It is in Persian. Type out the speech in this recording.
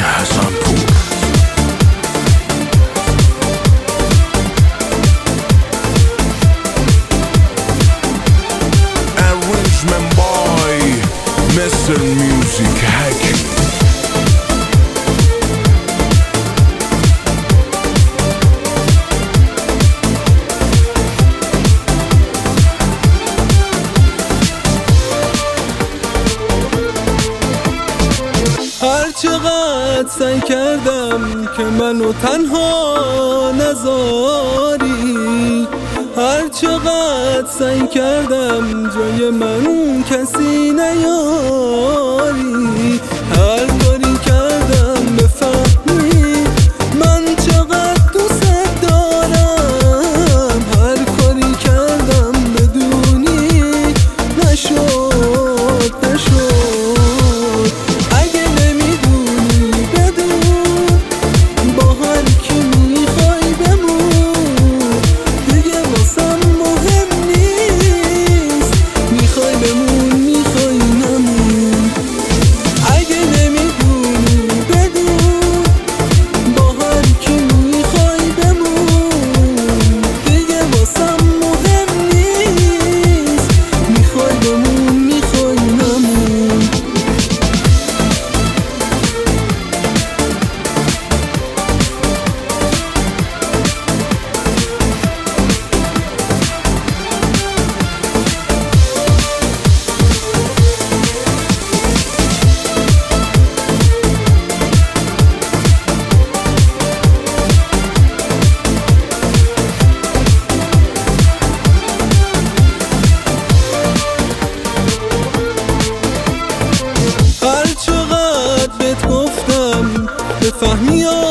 حسن‌پور. Arrangement by Mr. Music Hack. هر چقدر سعی کردم که منو تنها نذاری، هر چقدر سعی کردم جای من کسی نیاری، هر کاری کردم بفهمی من چقدر دوست دارم، هر کاری کردم بدونی نشد. بفهمی